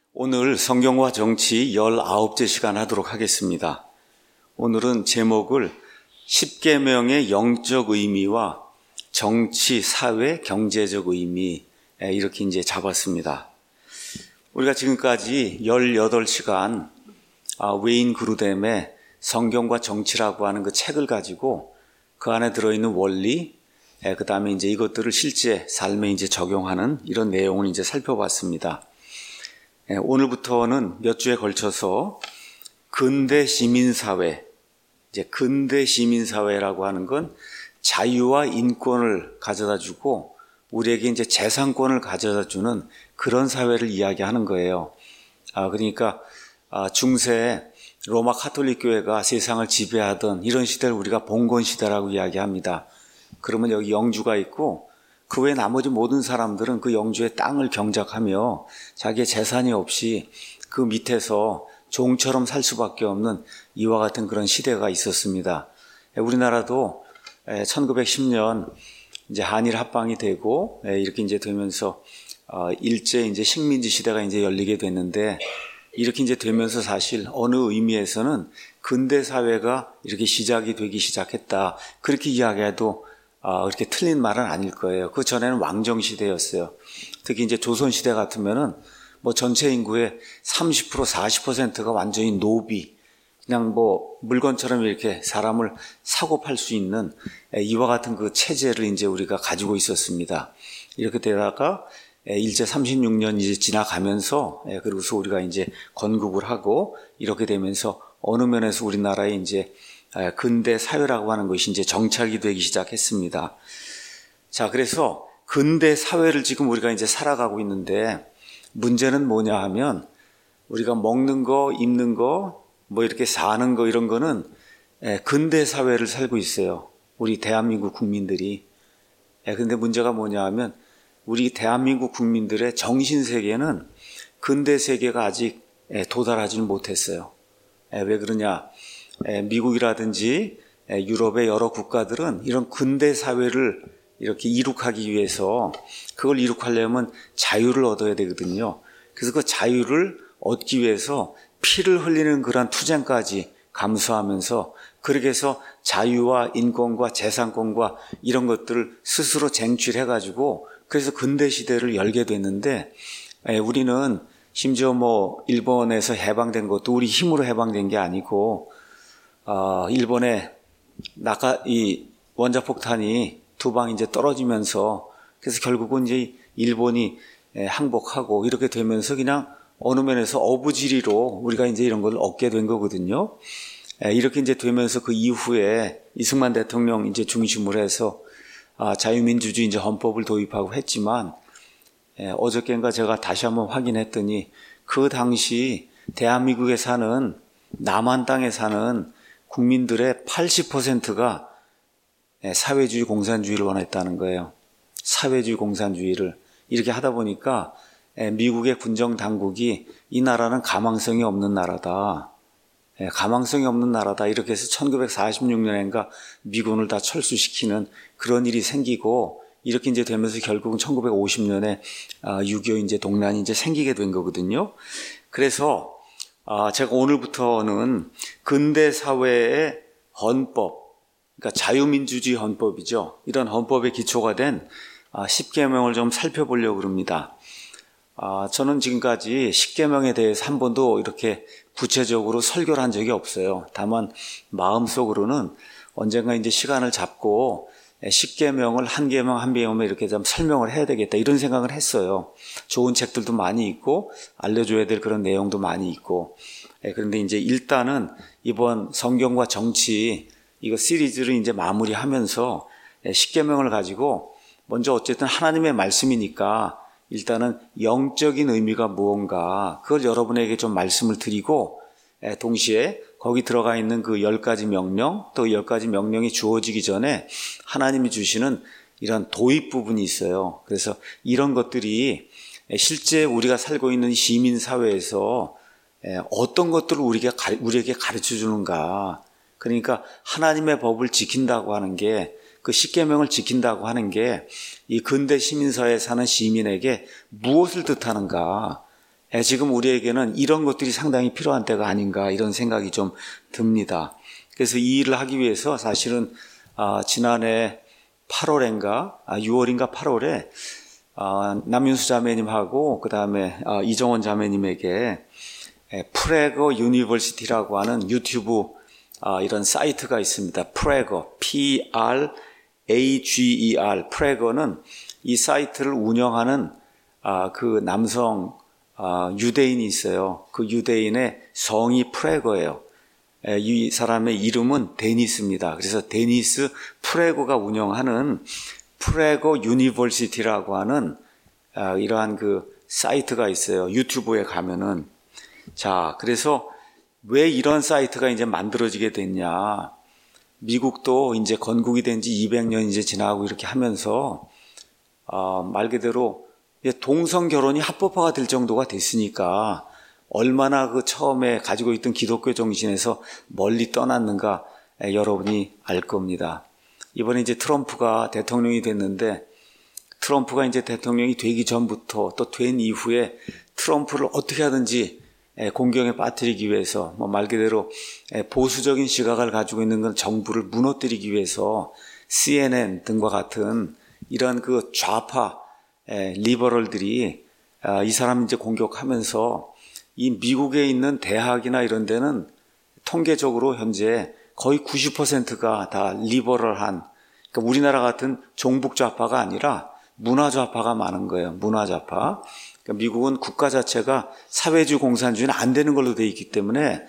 오늘 성경과 정치 19째 시간 하도록 하겠습니다. 오늘은 제목을 10계명의 영적 의미와 정치, 사회, 경제적 의미 이렇게 이제 잡았습니다. 우리가 지금까지 18시간 웨인 그루뎀의 성경과 정치라고 하는 그 책을 가지고 그 안에 들어있는 원리, 그 다음에 이제 이것들을 실제 삶에 이제 적용하는 이런 내용을 이제 살펴봤습니다. 오늘부터는 몇 주에 걸쳐서 근대 시민사회, 이제 근대 시민사회라고 하는 건 자유와 인권을 가져다 주고 우리에게 이제 재산권을 가져다 주는 그런 사회를 이야기하는 거예요. 그러니까 중세 로마 카톨릭 교회가 세상을 지배하던 이런 시대를 우리가 봉건 시대라고 이야기합니다. 그러면 여기 영주가 있고 그 외 나머지 모든 사람들은 그 영주의 땅을 경작하며 자기의 재산이 없이 그 밑에서 종처럼 살 수밖에 없는 이와 같은 그런 시대가 있었습니다. 우리나라도 1910년 이제 한일 합방이 되고 이렇게 이제 되면서 일제 이제 식민지 시대가 이제 열리게 됐는데 이렇게 이제 되면서 사실 어느 의미에서는 근대 사회가 이렇게 시작이 되기 시작했다. 그렇게 이야기해도 그렇게 틀린 말은 아닐 거예요. 그 전에는 왕정 시대였어요. 특히 이제 조선 시대 같으면은 뭐 전체 인구의 30% 40%가 완전히 노비, 그냥 뭐 물건처럼 이렇게 사람을 사고 팔 수 있는 이와 같은 그 체제를 이제 우리가 가지고 있었습니다. 이렇게 되다가 일제 36년 이제 지나가면서 그리고서 우리가 이제 건국을 하고 이렇게 되면서 어느 면에서 우리나라에 이제 근대 사회라고 하는 것이 이제 정착이 되기 시작했습니다. 자, 그래서 근대 사회를 지금 우리가 이제 살아가고 있는데 문제는 뭐냐 하면 우리가 먹는 거, 입는 거, 뭐 이렇게 사는 거 이런 거는 근대 사회를 살고 있어요. 우리 대한민국 국민들이. 근데 문제가 뭐냐 하면 우리 대한민국 국민들의 정신 세계는 근대 세계가 아직 도달하지는 못했어요. 왜 그러냐? 미국이라든지 유럽의 여러 국가들은 이런 근대 사회를 이렇게 이룩하기 위해서 그걸 이룩하려면 자유를 얻어야 되거든요. 그래서 그 자유를 얻기 위해서 피를 흘리는 그런 투쟁까지 감수하면서 그렇게 해서 자유와 인권과 재산권과 이런 것들을 스스로 쟁취해가지고 그래서 근대 시대를 열게 됐는데 우리는 심지어 뭐 일본에서 해방된 것도 우리 힘으로 해방된 게 아니고 일본에 이 원자폭탄이 두 방 이제 떨어지면서 그래서 결국은 이제 일본이 항복하고 이렇게 되면서 그냥 어느 면에서 어부지리로 우리가 이제 이런 걸 얻게 된 거거든요. 이렇게 이제 되면서 그 이후에 이승만 대통령 이제 중심으로 해서 자유민주주의 이제 헌법을 도입하고 했지만 어저께인가 제가 다시 한번 확인했더니 그 당시 대한민국에 사는 남한 땅에 사는 국민들의 80%가 사회주의 공산주의를 원했다는 거예요. 사회주의 공산주의를. 이렇게 하다 보니까 미국의 군정 당국이 이 나라는 가망성이 없는 나라다. 가망성이 없는 나라다. 이렇게 해서 1946년인가 미군을 다 철수시키는 그런 일이 생기고 이렇게 이제 되면서 결국은 1950년에 6.25 이제 동란이 이제 생기게 된 거거든요. 그래서 제가 오늘부터는 근대 사회의 헌법, 그러니까 자유민주주의 헌법이죠. 이런 헌법의 기초가 된 10계명을 좀 살펴보려고 합니다. 저는 지금까지 10계명에 대해서 한 번도 이렇게 구체적으로 설교를 한 적이 없어요. 다만 마음속으로는 언젠가 이제 시간을 잡고 10계명을 한 계명 한 계명 이렇게 좀 설명을 해야 되겠다 이런 생각을 했어요. 좋은 책들도 많이 있고 알려줘야 될 그런 내용도 많이 있고 그런데 이제 일단은 이번 성경과 정치 이거 시리즈를 이제 마무리하면서 10계명을 가지고 먼저 어쨌든 하나님의 말씀이니까 일단은 영적인 의미가 무언가 그걸 여러분에게 좀 말씀을 드리고 동시에 거기 들어가 있는 그 10가지 명령 또 10가지 명령이 주어지기 전에 하나님이 주시는 이런 도입 부분이 있어요. 그래서 이런 것들이 실제 우리가 살고 있는 시민사회에서 어떤 것들을 우리에게 가르쳐 주는가. 그러니까 하나님의 법을 지킨다고 하는 게 그 10계명을 지킨다고 하는 게 이 근대 시민사회에 사는 시민에게 무엇을 뜻하는가. 지금 우리에게는 이런 것들이 상당히 필요한 때가 아닌가 이런 생각이 좀 듭니다. 그래서 이 일을 하기 위해서 사실은 지난해 8월인가 6월인가 8월에 남윤수 자매님하고 그 다음에 이정원 자매님에게 프레거 유니버시티라고 하는 유튜브 이런 사이트가 있습니다. 프레거, P-R-A-G-E-R. 프레거는 이 사이트를 운영하는 그 남성 유대인이 있어요. 그 유대인의 성이 프레거예요. 이 사람의 이름은 데니스입니다. 그래서 데니스 프레거가 운영하는 프레거 유니버시티라고 하는 이러한 그 사이트가 있어요. 유튜브에 가면은. 자, 그래서 왜 이런 사이트가 이제 만들어지게 됐냐. 미국도 이제 건국이 된 지 200년 이제 지나고 이렇게 하면서, 말 그대로 동성 결혼이 합법화가 될 정도가 됐으니까 얼마나 그 처음에 가지고 있던 기독교 정신에서 멀리 떠났는가 여러분이 알 겁니다. 이번에 이제 트럼프가 대통령이 됐는데 트럼프가 이제 대통령이 되기 전부터 또 된 이후에 트럼프를 어떻게 하든지 공경에 빠뜨리기 위해서 말 그대로 보수적인 시각을 가지고 있는 건 정부를 무너뜨리기 위해서 CNN 등과 같은 이런 그 좌파 리버럴들이 이 사람 이제 공격하면서 이 미국에 있는 대학이나 이런 데는 통계적으로 현재 거의 90%가 다 리버럴한, 그러니까 우리나라 같은 종북 좌파가 아니라 문화 좌파가 많은 거예요. 문화 좌파. 그러니까 미국은 국가 자체가 사회주의 공산주의는 안 되는 걸로 되어 있기 때문에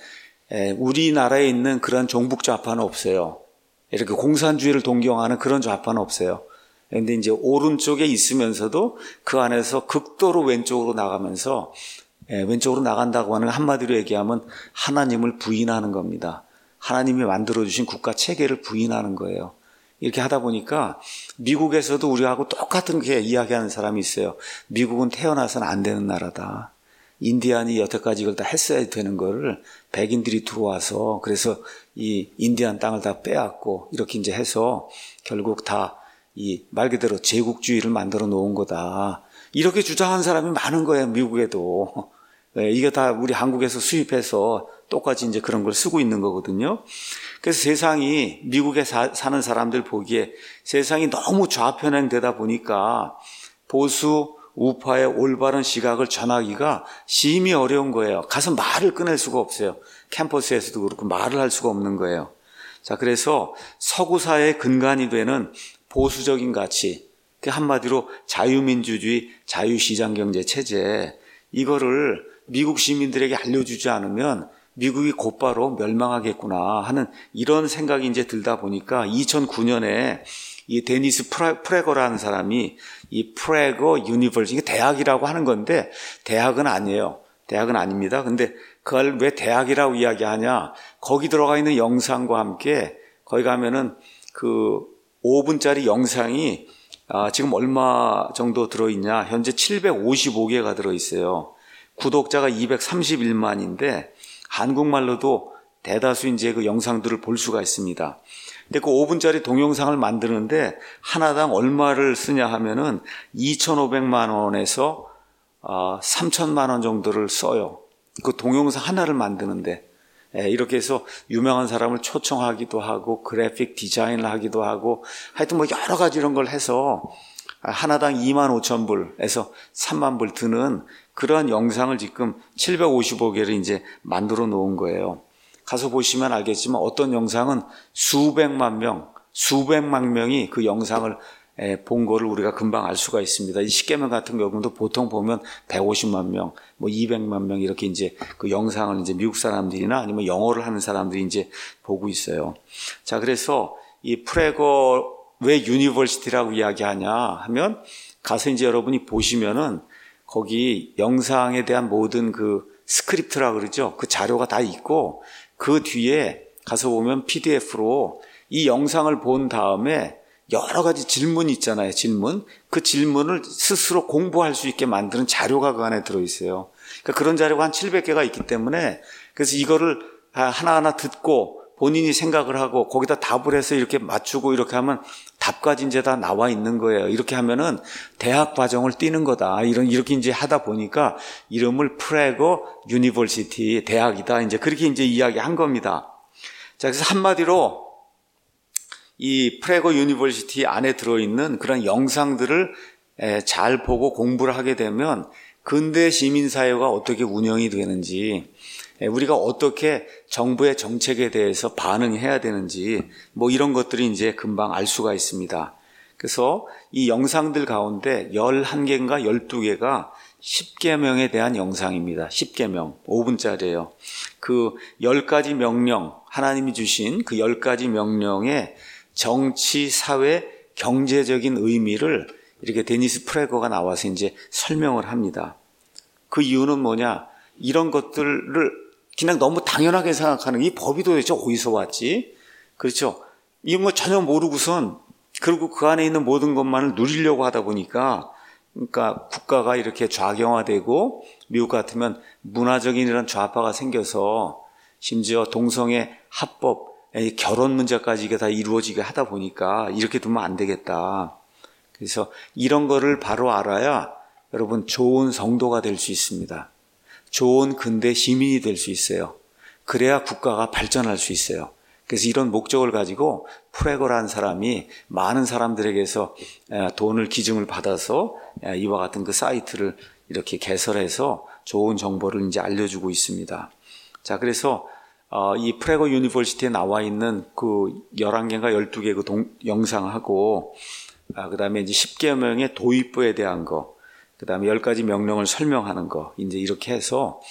우리나라에 있는 그런 종북 좌파는 없어요. 이렇게 공산주의를 동경하는 그런 좌파는 없어요. 그런데 이제 오른쪽에 있으면서도 그 안에서 극도로 왼쪽으로 나가면서 왼쪽으로 나간다고 하는 한마디로 얘기하면 하나님을 부인하는 겁니다. 하나님이 만들어주신 국가 체계를 부인하는 거예요. 이렇게 하다 보니까 미국에서도 우리하고 똑같은 게 이야기하는 사람이 있어요. 미국은 태어나서는 안 되는 나라다. 인디안이 여태까지 이걸 다 했어야 되는 거를 백인들이 들어와서 그래서 이 인디안 땅을 다 빼앗고 이렇게 이제 해서 결국 다 이 말 그대로 제국주의를 만들어 놓은 거다. 이렇게 주장한 사람이 많은 거예요. 미국에도. 이게 다 우리 한국에서 수입해서 똑같이 이제 그런 걸 쓰고 있는 거거든요. 그래서 세상이 미국에 사는 사람들 보기에 세상이 너무 좌편향되다 보니까 보수 우파의 올바른 시각을 전하기가 심히 어려운 거예요. 가서 말을 꺼낼 수가 없어요. 캠퍼스에서도 그렇고 말을 할 수가 없는 거예요. 자, 그래서 서구 사회의 근간이 되는 보수적인 가치, 그 한마디로 자유민주주의, 자유시장경제 체제, 이거를 미국 시민들에게 알려주지 않으면 미국이 곧바로 멸망하겠구나 하는 이런 생각이 이제 들다 보니까 2009년에 이 데니스 프레거라는 사람이 이 프레거 유니버시티, 이게 대학이라고 하는 건데 대학은 아니에요. 대학은 아닙니다. 근데 그걸 왜 대학이라고 이야기하냐? 거기 들어가 있는 영상과 함께 거기 가면은 그 5분짜리 영상이 지금 얼마 정도 들어있냐? 현재 755개가 들어있어요. 구독자가 231만인데 한국말로도 대다수 이제 그 영상들을 볼 수가 있습니다. 근데 그 5분짜리 동영상을 만드는데 하나당 얼마를 쓰냐 하면은 2,500만 원에서 3,000만 원 정도를 써요. 그 동영상 하나를 만드는데. 이렇게 해서 유명한 사람을 초청하기도 하고 그래픽 디자인을 하기도 하고 하여튼 뭐 여러 가지 이런 걸 해서 하나당 25,000불에서 3만 불 드는 그러한 영상을 지금 755개를 이제 만들어 놓은 거예요. 가서 보시면 알겠지만 어떤 영상은 수백만 명이 그 영상을 본 거를 우리가 금방 알 수가 있습니다. 이 십계명 같은 경우도 보통 보면 150만 명, 뭐 200만 명 이렇게 이제 그 영상을 이제 미국 사람들이나 아니면 영어를 하는 사람들이 이제 보고 있어요. 자, 그래서 이 프레거 왜 유니버시티라고 이야기하냐 하면 가서 이제 여러분이 보시면은 거기 영상에 대한 모든 그 스크립트라 그러죠. 그 자료가 다 있고 그 뒤에 가서 보면 PDF로 이 영상을 본 다음에 여러 가지 질문이 있잖아요. 질문. 그 질문을 스스로 공부할 수 있게 만드는 자료가 그 안에 들어있어요. 그러니까 그런 자료가 한 700개가 있기 때문에 그래서 이거를 하나하나 듣고 본인이 생각을 하고 거기다 답을 해서 이렇게 맞추고 이렇게 하면 답까지 이제 다 나와 있는 거예요. 이렇게 하면은 대학 과정을 뛰는 거다. 이렇게 이제 하다 보니까 이름을 프레고 유니버시티 대학이다. 이제 그렇게 이제 이야기한 겁니다. 자, 그래서 한마디로 이 프레고 유니버시티 안에 들어있는 그런 영상들을 잘 보고 공부를 하게 되면 근대 시민사회가 어떻게 운영이 되는지, 우리가 어떻게 정부의 정책에 대해서 반응해야 되는지, 뭐 이런 것들이 이제 금방 알 수가 있습니다. 그래서 이 영상들 가운데 11개인가 12개가 10계명에 대한 영상입니다. 10계명, 5분짜리예요. 그 10가지 명령, 하나님이 주신 그 10가지 명령의 정치, 사회, 경제적인 의미를 이렇게 데니스 프레거가 나와서 이제 설명을 합니다. 그 이유는 뭐냐? 이런 것들을 그냥 너무 당연하게 생각하는 이 법이 도대체 어디서 왔지? 그렇죠? 이런 거 전혀 모르고선 그리고 그 안에 있는 모든 것만을 누리려고 하다 보니까 그러니까 국가가 이렇게 좌경화되고 미국 같으면 문화적인 이런 좌파가 생겨서 심지어 동성애 합법, 결혼 문제까지 이게 다 이루어지게 하다 보니까 이렇게 두면 안 되겠다. 그래서 이런 거를 바로 알아야 여러분 좋은 성도가 될 수 있습니다. 좋은 근대 시민이 될 수 있어요. 그래야 국가가 발전할 수 있어요. 그래서 이런 목적을 가지고 프레거라는 사람이 많은 사람들에게서 돈을 기증을 받아서 이와 같은 그 사이트를 이렇게 개설해서 좋은 정보를 이제 알려주고 있습니다. 자, 그래서 이 프레거 유니버시티에 나와 있는 그 11개인가 12개 그 영상하고 그 다음에 이제 10계명의 도입부에 대한 거, 그 다음에 10가지 명령을 설명하는 거, 이제 이렇게 해서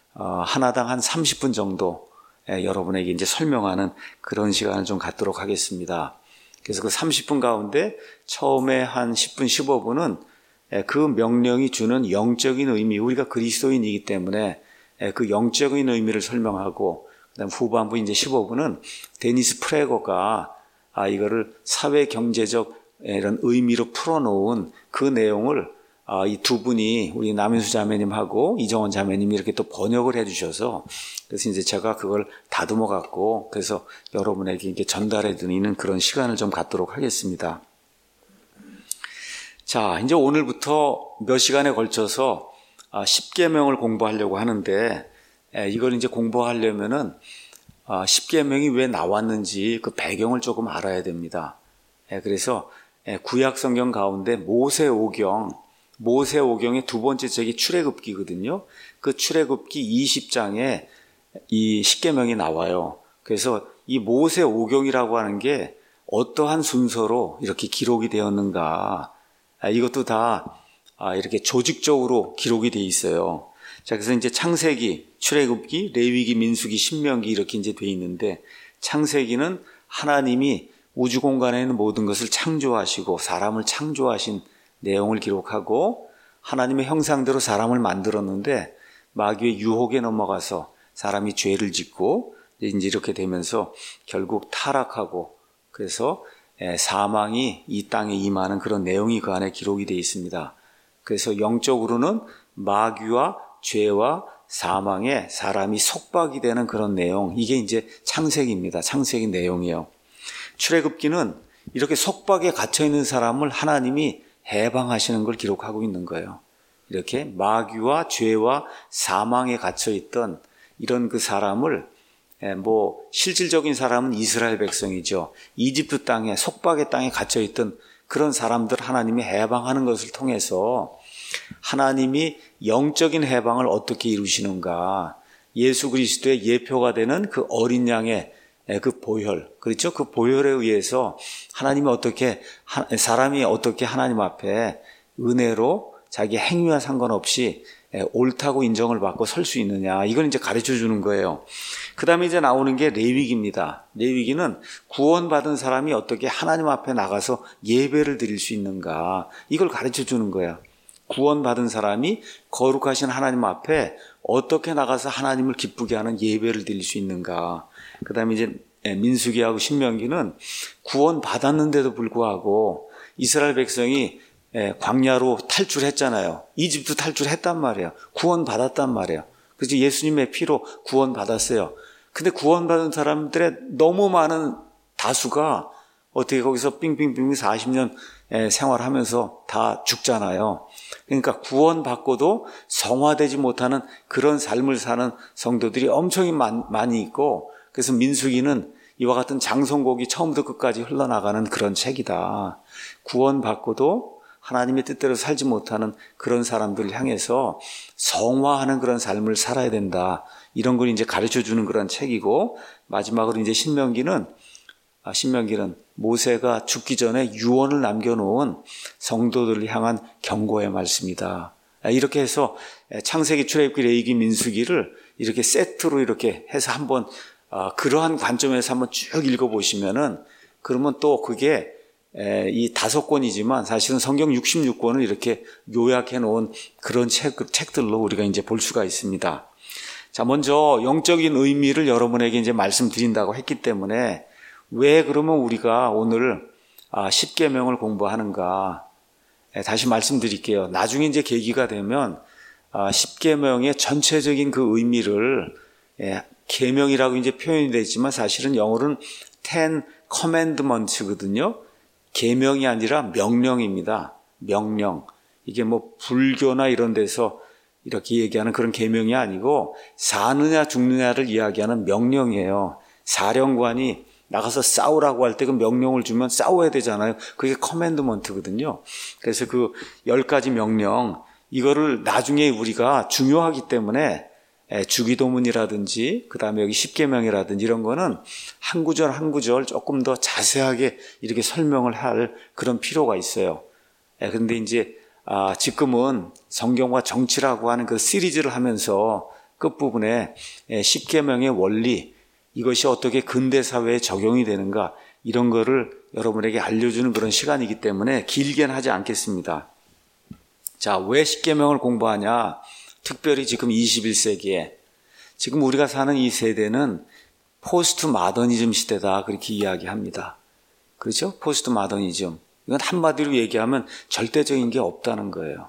하나당 한 30분 정도 여러분에게 이제 설명하는 그런 시간을 좀 갖도록 하겠습니다. 그래서 그 30분 가운데 처음에 한 10분, 15분은 그 명령이 주는 영적인 의미, 우리가 그리스도인이기 때문에 그 영적인 의미를 설명하고, 그다음 후반부 이제 15분은 데니스 프레거가 이거를 사회 경제적 이런 의미로 풀어놓은 그 내용을 이 두 분이 우리 남인수 자매님하고 이정원 자매님이 이렇게 또 번역을 해주셔서 그래서 이제 제가 그걸 다듬어 갖고 그래서 여러분에게 이렇게 전달해 드리는 그런 시간을 좀 갖도록 하겠습니다. 자, 이제 오늘부터 몇 시간에 걸쳐서 10계명을 공부하려고 하는데 이걸 이제 공부하려면은 10계명이 왜 나왔는지 그 배경을 조금 알아야 됩니다. 그래서 구약 성경 가운데 모세오경의 두 번째 책이 출애굽기거든요. 그 출애굽기 20장에 이 10계명이 나와요. 그래서 이 모세오경이라고 하는 게 어떠한 순서로 이렇게 기록이 되었는가, 이것도 다 이렇게 조직적으로 기록이 돼 있어요. 자, 그래서 이제 창세기, 출애굽기, 레위기, 민수기, 신명기 이렇게 이제 돼 있는데, 창세기는 하나님이 우주 공간에 있는 모든 것을 창조하시고 사람을 창조하신 내용을 기록하고, 하나님의 형상대로 사람을 만들었는데 마귀의 유혹에 넘어가서 사람이 죄를 짓고 이제 이렇게 되면서 결국 타락하고, 그래서 사망이 이 땅에 임하는 그런 내용이 그 안에 기록이 되어 있습니다. 그래서 영적으로는 마귀와 죄와 사망에 사람이 속박이 되는 그런 내용, 이게 이제 창세기입니다. 창세기 내용이에요. 출애굽기는 이렇게 속박에 갇혀 있는 사람을 하나님이 해방하시는 걸 기록하고 있는 거예요. 이렇게 마귀와 죄와 사망에 갇혀 있던 이런 그 사람을, 실질적인 사람은 이스라엘 백성이죠. 이집트 땅에, 속박의 땅에 갇혀 있던 그런 사람들 하나님이 해방하는 것을 통해서 하나님이 영적인 해방을 어떻게 이루시는가, 예수 그리스도의 예표가 되는 그 어린 양의 그 보혈, 그렇죠? 그 보혈에 의해서 하나님이 어떻게, 사람이 어떻게 하나님 앞에 은혜로 자기 행위와 상관없이 옳다고 인정을 받고 설 수 있느냐, 이걸 이제 가르쳐 주는 거예요. 그 다음에 이제 나오는 게 레위기입니다. 레위기는 구원받은 사람이 어떻게 하나님 앞에 나가서 예배를 드릴 수 있는가, 이걸 가르쳐 주는 거야. 구원받은 사람이 거룩하신 하나님 앞에 어떻게 나가서 하나님을 기쁘게 하는 예배를 드릴 수 있는가. 그 다음에 이제 민수기하고 신명기는 구원받았는데도 불구하고 이스라엘 백성이 광야로 탈출했잖아요. 이집트 탈출했단 말이에요. 구원받았단 말이에요. 그래서 예수님의 피로 구원받았어요. 근데 구원받은 사람들의 너무 많은 다수가 어떻게 거기서 빙빙빙 40년 생활하면서 다 죽잖아요. 그러니까 구원받고도 성화되지 못하는 그런 삶을 사는 성도들이 엄청 많이 있고, 그래서 민수기는 이와 같은 장송곡이 처음부터 끝까지 흘러나가는 그런 책이다. 구원받고도 하나님의 뜻대로 살지 못하는 그런 사람들을 향해서 성화하는 그런 삶을 살아야 된다. 이런 걸 이제 가르쳐 주는 그런 책이고, 마지막으로 이제 신명기는 모세가 죽기 전에 유언을 남겨놓은 성도들을 향한 경고의 말씀이다. 이렇게 해서 창세기, 출애굽기, 레위기, 민수기를 이렇게 세트로 이렇게 해서 한번 그러한 관점에서 한번 쭉 읽어보시면은, 그러면 또 그게 이 5권이지만 사실은 성경 66권을 이렇게 요약해 놓은 그런 책들로 우리가 이제 볼 수가 있습니다. 자, 먼저 영적인 의미를 여러분에게 이제 말씀드린다고 했기 때문에, 왜 그러면 우리가 오늘 10계명을 공부하는가? 다시 말씀드릴게요. 나중에 이제 계기가 되면 10계명의 전체적인 그 의미를, 계명이라고 이제 표현이 되지만 사실은 영어로는 10 commandments거든요. 계명이 아니라 명령입니다. 명령. 이게 뭐 불교나 이런 데서 이렇게 얘기하는 그런 계명이 아니고, 사느냐 죽느냐를 이야기하는 명령이에요. 사령관이 나가서 싸우라고 할 때 그 명령을 주면 싸워야 되잖아요. 그게 커맨드먼트거든요. 그래서 그 10가지 명령, 이거를 나중에 우리가 중요하기 때문에 주기도문이라든지 그다음에 여기 10계명이라든지 이런 거는 한 구절 한 구절 조금 더 자세하게 이렇게 설명을 할 그런 필요가 있어요. 그런데 이제 지금은 성경과 정치라고 하는 그 시리즈를 하면서 끝부분에 10계명의 원리, 이것이 어떻게 근대 사회에 적용이 되는가, 이런 거를 여러분에게 알려주는 그런 시간이기 때문에 길게는 하지 않겠습니다. 자, 왜 10계명을 공부하냐? 특별히 지금 21세기에 지금 우리가 사는 이 세대는 포스트 마더니즘 시대다, 그렇게 이야기합니다. 그렇죠? 포스트 마더니즘. 이건 한마디로 얘기하면 절대적인 게 없다는 거예요.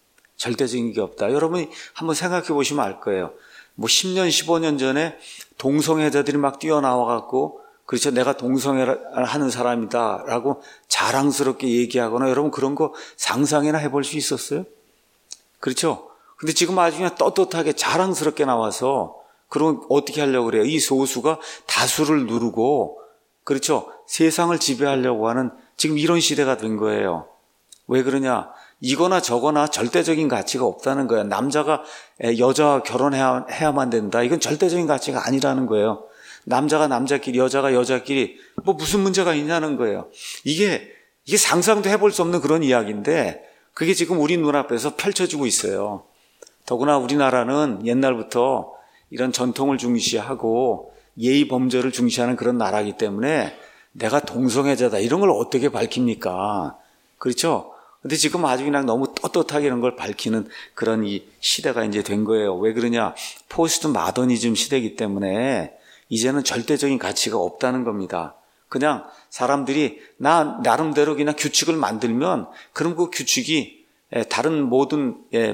절대적인 게 없다. 여러분이 한번 생각해 보시면 알 거예요. 뭐 10년, 15년 전에 동성애자들이 막 뛰어나와갖고, 그렇죠, 내가 동성애를 하는 사람이다 라고 자랑스럽게 얘기하거나, 여러분 그런 거 상상이나 해볼 수 있었어요? 그렇죠? 근데 지금 아주 그냥 떳떳하게 자랑스럽게 나와서, 그럼 어떻게 하려고 그래요? 이 소수가 다수를 누르고, 그렇죠, 세상을 지배하려고 하는 지금 이런 시대가 된 거예요. 왜 그러냐? 이거나 저거나 절대적인 가치가 없다는 거예요. 남자가 여자와 결혼해야만 된다, 이건 절대적인 가치가 아니라는 거예요. 남자가 남자끼리, 여자가 여자끼리 뭐 무슨 문제가 있냐는 거예요. 이게 상상도 해볼 수 없는 그런 이야기인데, 그게 지금 우리 눈앞에서 펼쳐지고 있어요. 더구나 우리나라는 옛날부터 이런 전통을 중시하고 예의 범절을 중시하는 그런 나라이기 때문에 내가 동성애자다 이런 걸 어떻게 밝힙니까? 그렇죠? 근데 지금 아주 그냥 너무 떳떳하게 이런 걸 밝히는 그런 이 시대가 이제 된 거예요. 왜 그러냐? 포스트 마더니즘 시대이기 때문에 이제는 절대적인 가치가 없다는 겁니다. 그냥 사람들이 나름대로 그냥 규칙을 만들면, 그럼 그 규칙이 다른 모든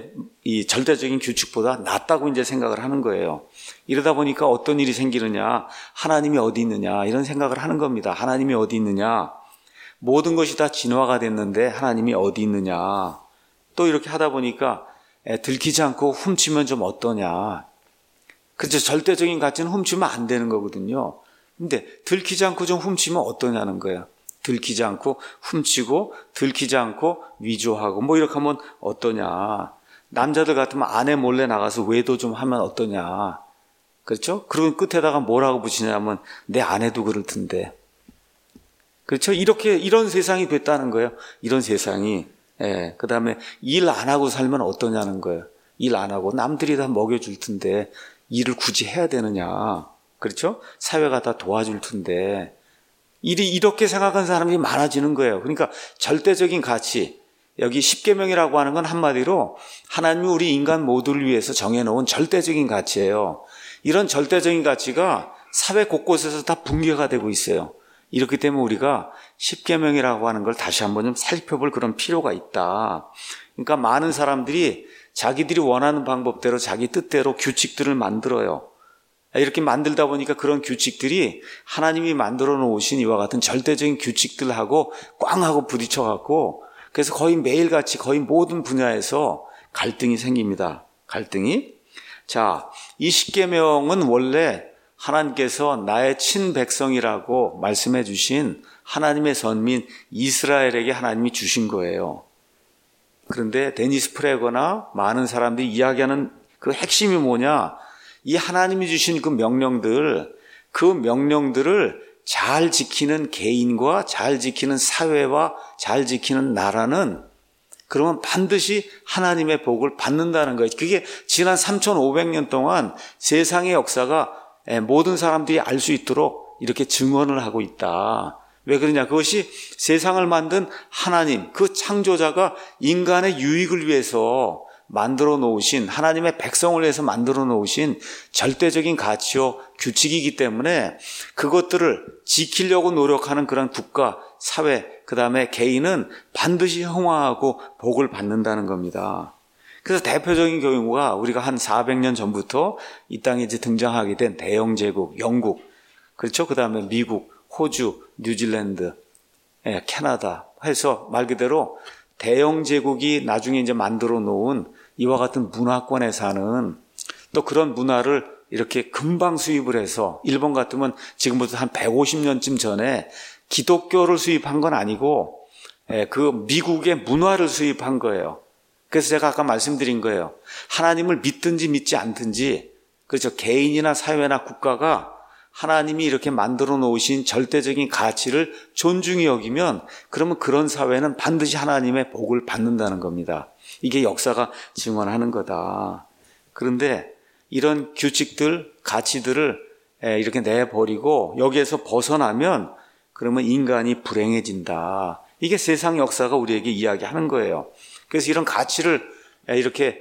이 절대적인 규칙보다 낫다고 이제 생각을 하는 거예요. 이러다 보니까 어떤 일이 생기느냐? 하나님이 어디 있느냐? 이런 생각을 하는 겁니다. 하나님이 어디 있느냐? 모든 것이 다 진화가 됐는데 하나님이 어디 있느냐? 또 이렇게 하다 보니까 들키지 않고 훔치면 좀 어떠냐? 그렇죠. 절대적인 가치는 훔치면 안 되는 거거든요. 근데 들키지 않고 좀 훔치면 어떠냐는 거예요. 들키지 않고 훔치고, 들키지 않고 위조하고, 뭐 이렇게 하면 어떠냐? 남자들 같으면 아내 몰래 나가서 외도 좀 하면 어떠냐? 그렇죠? 그리고 끝에다가 뭐라고 붙이냐면 내 아내도 그럴 텐데. 그렇죠? 이런 세상이 됐다는 거예요. 이런 세상이. 그 다음에 일 안 하고 살면 어떠냐는 거예요. 일 안 하고 남들이 다 먹여줄 텐데 일을 굳이 해야 되느냐. 그렇죠? 사회가 다 도와줄 텐데. 이렇게 생각하는 사람이 많아지는 거예요. 그러니까 절대적인 가치, 여기 10계명이라고 하는 건 한마디로 하나님이 우리 인간 모두를 위해서 정해놓은 절대적인 가치예요. 이런 절대적인 가치가 사회 곳곳에서 다 붕괴가 되고 있어요. 이렇기 때문에 우리가 10계명이라고 하는 걸 다시 한번 좀 살펴볼 그런 필요가 있다. 그러니까 많은 사람들이 자기들이 원하는 방법대로 자기 뜻대로 규칙들을 만들어요. 이렇게 만들다 보니까 그런 규칙들이 하나님이 만들어 놓으신 이와 같은 절대적인 규칙들하고 꽝하고 부딪혀갖고 그래서 거의 매일같이 거의 모든 분야에서 갈등이 생깁니다. 갈등이. 자, 이 십계명은 원래 하나님께서 나의 친백성이라고 말씀해 주신 하나님의 선민 이스라엘에게 하나님이 주신 거예요. 그런데 데니스 프레거나 많은 사람들이 이야기하는 그 핵심이 뭐냐? 이 하나님이 주신 그 명령들을 잘 지키는 개인과 잘 지키는 사회와 잘 지키는 나라는 그러면 반드시 하나님의 복을 받는다는 거예요. 그게 지난 3,500년 동안 세상의 역사가 모든 사람들이 알 수 있도록 이렇게 증언을 하고 있다. 왜 그러냐? 그것이 세상을 만든 하나님, 그 창조자가 인간의 유익을 위해서 만들어 놓으신, 하나님의 백성을 위해서 만들어 놓으신 절대적인 가치요 규칙이기 때문에 그것들을 지키려고 노력하는 그런 국가, 사회, 그 다음에 개인은 반드시 흥화하고 복을 받는다는 겁니다. 그래서 대표적인 경우가 우리가 한 400년 전부터 이 땅에 이제 등장하게 된 대영제국, 영국, 그렇죠? 그 다음에 미국, 호주, 뉴질랜드, 캐나다 해서 말 그대로 대영제국이 나중에 이제 만들어 놓은 이와 같은 문화권에 사는 또 그런 문화를 이렇게 금방 수입을 해서 일본 같으면 지금부터 한 150년쯤 전에 기독교를 수입한 건 아니고 그 미국의 문화를 수입한 거예요. 그래서 제가 아까 말씀드린 거예요. 하나님을 믿든지 믿지 않든지 그렇죠. 개인이나 사회나 국가가 하나님이 이렇게 만들어 놓으신 절대적인 가치를 존중히 여기면 그러면 그런 사회는 반드시 하나님의 복을 받는다는 겁니다. 이게 역사가 증언하는 거다. 그런데 이런 규칙들, 가치들을 이렇게 내버리고 여기에서 벗어나면 그러면 인간이 불행해진다. 이게 세상 역사가 우리에게 이야기하는 거예요. 그래서 이런 가치를 이렇게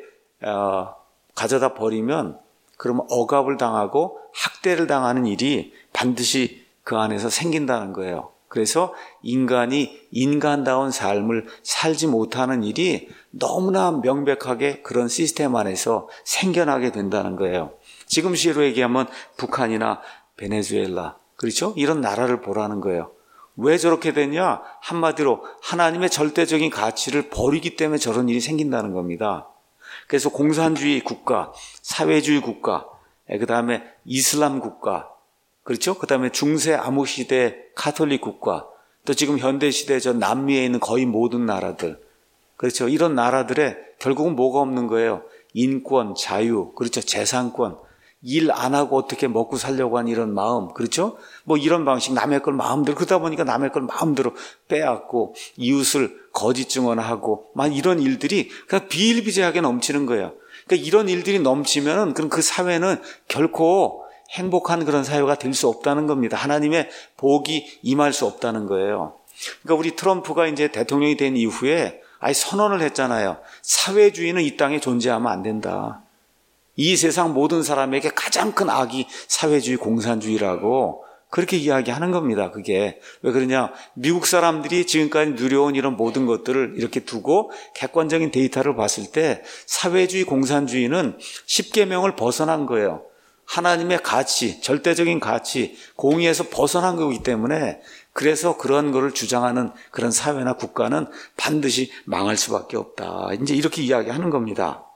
가져다 버리면 그러면 억압을 당하고 학대를 당하는 일이 반드시 그 안에서 생긴다는 거예요. 그래서 인간이 인간다운 삶을 살지 못하는 일이 너무나 명백하게 그런 시스템 안에서 생겨나게 된다는 거예요. 지금 시로 얘기하면 북한이나 베네수엘라, 그렇죠? 이런 나라를 보라는 거예요. 왜 저렇게 되냐? 한마디로 하나님의 절대적인 가치를 버리기 때문에 저런 일이 생긴다는 겁니다. 그래서 공산주의 국가, 사회주의 국가, 그 다음에 이슬람 국가, 그렇죠? 그 다음에 중세 암흑시대 카톨릭 국가, 또 지금 현대시대 저 남미에 있는 거의 모든 나라들, 그렇죠? 이런 나라들에 결국은 뭐가 없는 거예요? 인권, 자유, 그렇죠? 재산권, 일 안 하고 어떻게 먹고 살려고 하는 이런 마음, 그렇죠? 뭐 이런 방식, 남의 걸 마음대로, 그러다 보니까 남의 걸 마음대로 빼앗고, 이웃을 거짓 증언하고, 막 이런 일들이 그냥 비일비재하게 넘치는 거예요. 그러니까 이런 일들이 넘치면은, 그럼 그 사회는 결코 행복한 그런 사회가 될 수 없다는 겁니다. 하나님의 복이 임할 수 없다는 거예요. 그러니까 우리 트럼프가 이제 대통령이 된 이후에 아예 선언을 했잖아요. 사회주의는 이 땅에 존재하면 안 된다. 이 세상 모든 사람에게 가장 큰 악이 사회주의, 공산주의라고 그렇게 이야기하는 겁니다. 그게 왜 그러냐? 미국 사람들이 지금까지 누려온 이런 모든 것들을 이렇게 두고 객관적인 데이터를 봤을 때 사회주의, 공산주의는 십계명을 벗어난 거예요. 하나님의 가치, 절대적인 가치, 공의에서 벗어난 거기 때문에 그래서 그런 거를 주장하는 그런 사회나 국가는 반드시 망할 수밖에 없다. 이제 이렇게 이야기하는 겁니다.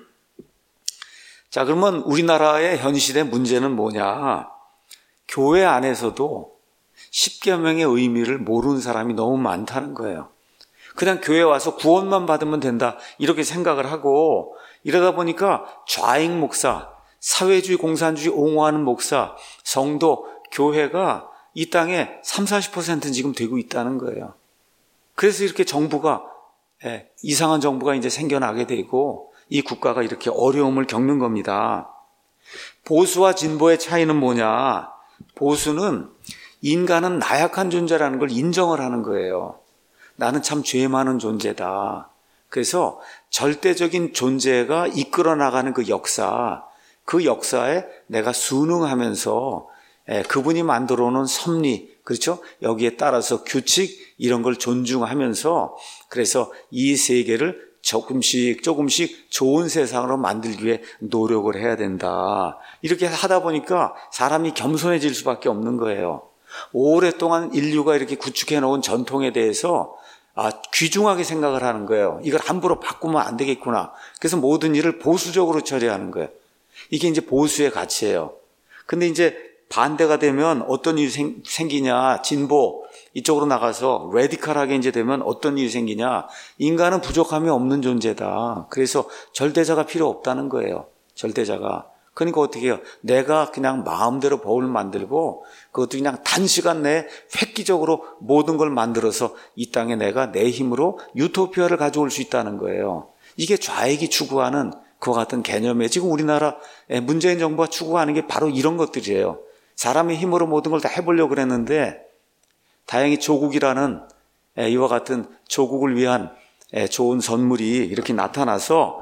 자, 그러면 우리나라의 현실의 문제는 뭐냐? 교회 안에서도 십계명의 의미를 모르는 사람이 너무 많다는 거예요. 그냥 교회 와서 구원만 받으면 된다 이렇게 생각을 하고 이러다 보니까 좌익 목사, 사회주의, 공산주의 옹호하는 목사, 성도, 교회가 이 땅에 30-40%는 지금 되고 있다는 거예요. 그래서 이렇게 정부가 이상한 정부가 이제 생겨나게 되고 이 국가가 이렇게 어려움을 겪는 겁니다. 보수와 진보의 차이는 뭐냐? 보수는 인간은 나약한 존재라는 걸 인정을 하는 거예요. 나는 참 죄 많은 존재다. 그래서 절대적인 존재가 이끌어 나가는 그 역사에 내가 순응하면서 그분이 만들어 놓은 섭리, 그렇죠? 여기에 따라서 규칙 이런 걸 존중하면서 그래서 이 세계를 조금씩 좋은 세상으로 만들기 위해 노력을 해야 된다. 이렇게 하다 보니까 사람이 겸손해질 수밖에 없는 거예요. 오랫동안 인류가 이렇게 구축해 놓은 전통에 대해서 귀중하게 생각을 하는 거예요. 이걸 함부로 바꾸면 안 되겠구나. 그래서 모든 일을 보수적으로 처리하는 거예요. 이게 이제 보수의 가치예요. 근데 이제 반대가 되면 어떤 일이 생기냐, 진보 이쪽으로 나가서 레디컬하게 이제 되면 어떤 일이 생기냐, 인간은 부족함이 없는 존재다. 그래서 절대자가 필요 없다는 거예요. 절대자가. 그러니까 어떻게 해요? 내가 그냥 마음대로 법을 만들고 그것도 그냥 단시간 내에 획기적으로 모든 걸 만들어서 이 땅에 내가 내 힘으로 유토피아를 가져올 수 있다는 거예요. 이게 좌익이 추구하는 그와 같은 개념이에요. 지금 우리나라 문재인 정부가 추구하는 게 바로 이런 것들이에요. 사람의 힘으로 모든 걸 다 해보려고 그랬는데 다행히 조국이라는 이와 같은 조국을 위한 좋은 선물이 이렇게 나타나서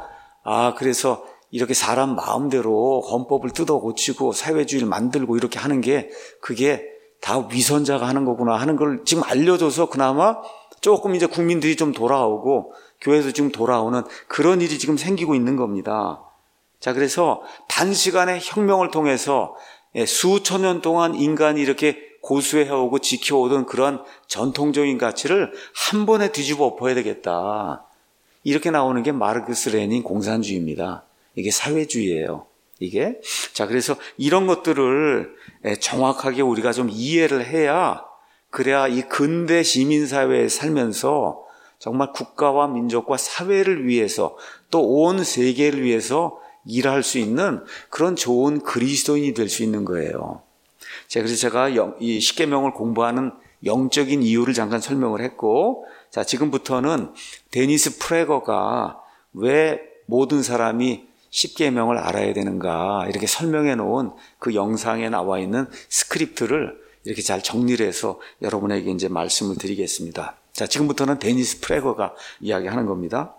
그래서 이렇게 사람 마음대로 헌법을 뜯어 고치고 사회주의를 만들고 이렇게 하는 게 그게 다 위선자가 하는 거구나 하는 걸 지금 알려줘서 그나마 조금 이제 국민들이 좀 돌아오고 교회에서 지금 돌아오는 그런 일이 지금 생기고 있는 겁니다. 자, 그래서 단시간에 혁명을 통해서 수천 년 동안 인간이 이렇게 고수해오고 지켜오던 그런 전통적인 가치를 한 번에 뒤집어 엎어야 되겠다. 이렇게 나오는 게 마르크스 레닌 공산주의입니다. 이게 사회주의예요. 이게. 자, 그래서 이런 것들을 정확하게 우리가 좀 이해를 해야 그래야 이 근대 시민사회에 살면서 정말 국가와 민족과 사회를 위해서 또 온 세계를 위해서 일할 수 있는 그런 좋은 그리스도인이 될 수 있는 거예요. 그래서 제가 이 십계명을 공부하는 영적인 이유를 잠깐 설명을 했고, 자, 지금부터는 데니스 프레거가 왜 모든 사람이 십계명을 알아야 되는가 이렇게 설명해 놓은 그 영상에 나와 있는 스크립트를 이렇게 잘 정리를 해서 여러분에게 이제 말씀을 드리겠습니다. 자, 지금부터는 데니스 프레거가 이야기하는 겁니다.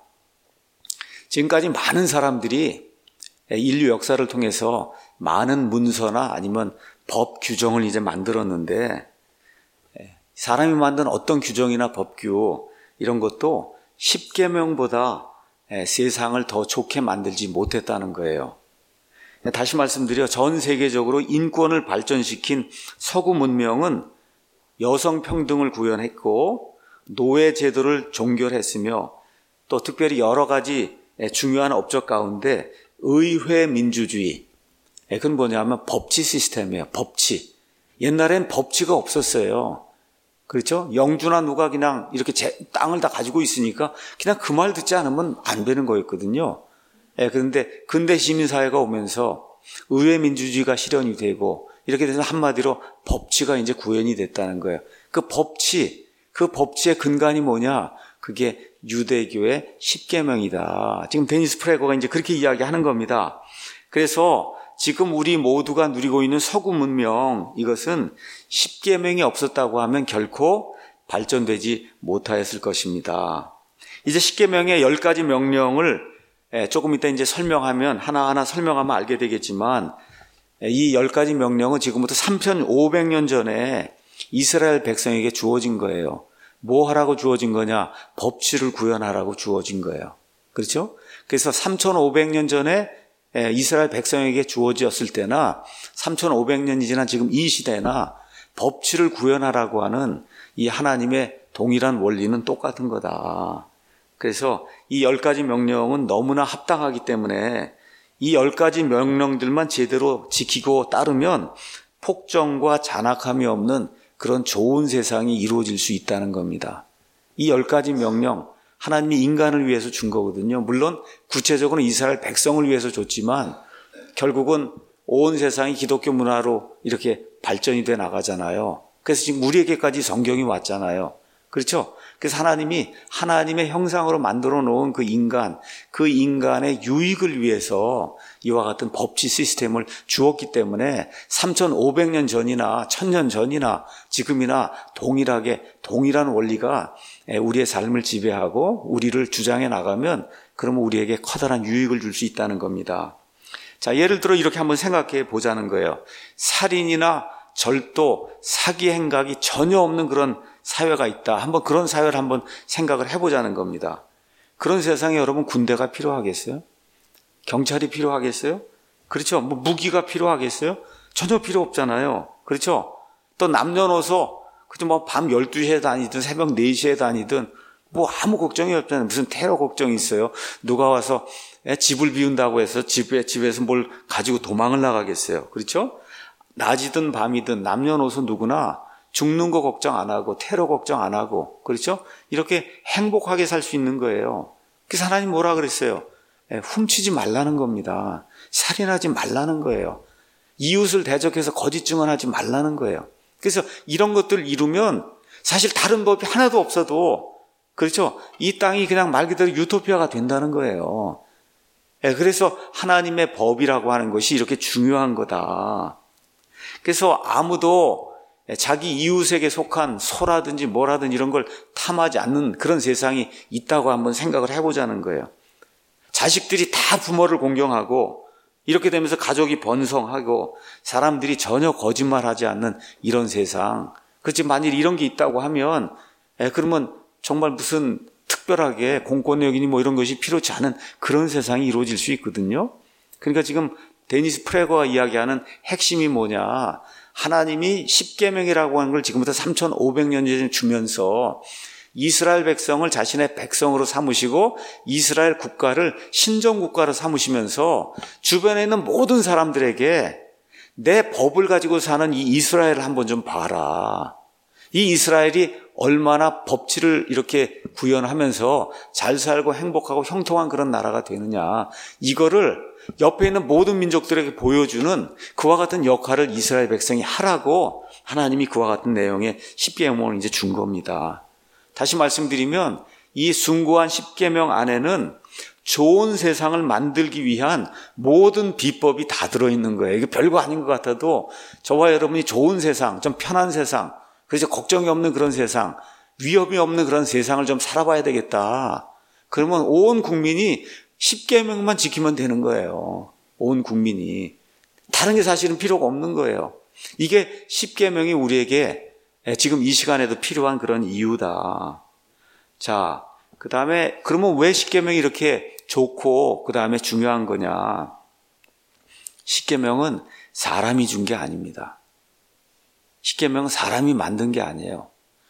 지금까지 많은 사람들이 인류 역사를 통해서 많은 문서나 아니면 법 규정을 이제 만들었는데 사람이 만든 어떤 규정이나 법규 이런 것도 십계명보다 세상을 더 좋게 만들지 못했다는 거예요. 다시 말씀드려 전 세계적으로 인권을 발전시킨 서구 문명은 여성 평등을 구현했고 노예 제도를 종결했으며 또 특별히 여러 가지 중요한 업적 가운데 의회 민주주의, 그건 뭐냐면 법치 시스템이에요. 법치. 옛날엔 법치가 없었어요. 그렇죠? 영주나 누가 그냥 이렇게 땅을 다 가지고 있으니까 그냥 그 말 듣지 않으면 안 되는 거였거든요. 그런데 근대 시민사회가 오면서 의회 민주주의가 실현이 되고 이렇게 돼서 한마디로 법치가 이제 구현이 됐다는 거예요. 그 법치의 근간이 뭐냐? 그게 유대교의 십계명이다. 지금 데니스 프레거가 이제 그렇게 이야기하는 겁니다. 그래서 지금 우리 모두가 누리고 있는 서구 문명, 이것은 십계명이 없었다고 하면 결코 발전되지 못하였을 것입니다. 이제 십계명의 10가지 명령을 조금 이따 이제 설명하면 하나하나 설명하면 알게 되겠지만 이 10가지 명령은 지금부터 3,500년 전에 이스라엘 백성에게 주어진 거예요. 뭐 하라고 주어진 거냐? 법치를 구현하라고 주어진 거예요. 그렇죠? 그래서 3,500년 전에 이스라엘 백성에게 주어졌을 때나 3,500년이 지난 지금 이 시대나 법치를 구현하라고 하는 이 하나님의 동일한 원리는 똑같은 거다. 그래서 이 10가지 명령은 너무나 합당하기 때문에 이 10가지 명령들만 제대로 지키고 따르면 폭정과 잔악함이 없는 그런 좋은 세상이 이루어질 수 있다는 겁니다. 이 10가지 명령, 하나님이 인간을 위해서 준 거거든요. 물론 구체적으로는 이스라엘 백성을 위해서 줬지만 결국은 온 세상이 기독교 문화로 이렇게 발전이 돼 나가잖아요. 그래서 지금 우리에게까지 성경이 왔잖아요. 그렇죠? 그래서 하나님이 하나님의 형상으로 만들어 놓은 그 인간의 유익을 위해서 이와 같은 법치 시스템을 주었기 때문에 3,500년 전이나 1,000년 전이나 지금이나 동일한 원리가 우리의 삶을 지배하고 우리를 주장해 나가면 그러면 우리에게 커다란 유익을 줄 수 있다는 겁니다. 자, 예를 들어 이렇게 한번 생각해 보자는 거예요. 살인이나 절도, 사기 행각이 전혀 없는 그런 사회가 있다. 한번 그런 사회를 한번 생각을 해보자는 겁니다. 그런 세상에 여러분 군대가 필요하겠어요? 경찰이 필요하겠어요? 그렇죠? 뭐 무기가 필요하겠어요? 전혀 필요 없잖아요. 그렇죠? 또 남녀노소 그죠? 뭐 밤 12시에 다니든 새벽 4시에 다니든 뭐 아무 걱정이 없잖아요. 무슨 테러 걱정이 있어요? 누가 와서 집을 비운다고 해서 집에서 뭘 가지고 도망을 나가겠어요? 그렇죠? 낮이든 밤이든 남녀노소 누구나 죽는 거 걱정 안 하고 테러 걱정 안 하고 그렇죠? 이렇게 행복하게 살 수 있는 거예요. 그래서 하나님 뭐라 그랬어요? 훔치지 말라는 겁니다. 살인하지 말라는 거예요. 이웃을 대적해서 거짓 증언하지 말라는 거예요. 그래서 이런 것들을 이루면 사실 다른 법이 하나도 없어도 그렇죠? 이 땅이 그냥 말 그대로 유토피아가 된다는 거예요. 그래서 하나님의 법이라고 하는 것이 이렇게 중요한 거다. 그래서 아무도 자기 이웃에게 속한 소라든지 뭐라든지 이런 걸 탐하지 않는 그런 세상이 있다고 한번 생각을 해보자는 거예요. 자식들이 다 부모를 공경하고 이렇게 되면서 가족이 번성하고 사람들이 전혀 거짓말하지 않는 이런 세상. 그렇지 만일 이런 게 있다고 하면 그러면 정말 무슨 특별하게 공권력이니 뭐 이런 것이 필요치 않은 그런 세상이 이루어질 수 있거든요. 그러니까 지금 데니스 프레거가 이야기하는 핵심이 뭐냐. 하나님이 십계명이라고 하는 걸 지금부터 3,500년 전에 주면서 이스라엘 백성을 자신의 백성으로 삼으시고 이스라엘 국가를 신정국가로 삼으시면서 주변에 있는 모든 사람들에게 내 법을 가지고 사는 이 이스라엘을 한번 좀 봐라. 이 이스라엘이 얼마나 법치를 이렇게 구현하면서 잘 살고 행복하고 형통한 그런 나라가 되느냐. 이거를 옆에 있는 모든 민족들에게 보여주는 그와 같은 역할을 이스라엘 백성이 하라고 하나님이 그와 같은 내용의 십계명을 이제 준 겁니다. 다시 말씀드리면 이 숭고한 십계명 안에는 좋은 세상을 만들기 위한 모든 비법이 다 들어있는 거예요. 이게 별거 아닌 것 같아도 저와 여러분이 좋은 세상, 좀 편한 세상, 그래서 걱정이 없는 그런 세상, 위협이 없는 그런 세상을 좀 살아봐야 되겠다. 그러면 온 국민이 십계명만 지키면 되는 거예요. 온 국민이. 다른 게 사실은 필요가 없는 거예요. 이게 십계명이 우리에게 지금 이 시간에도 필요한 그런 이유다. 자, 그 다음에 그러면 왜 십계명이 이렇게 좋고 그 다음에 중요한 거냐. 십계명은 사람이 준 게 아닙니다. 십계명은 사람이 만든 게 아니에요.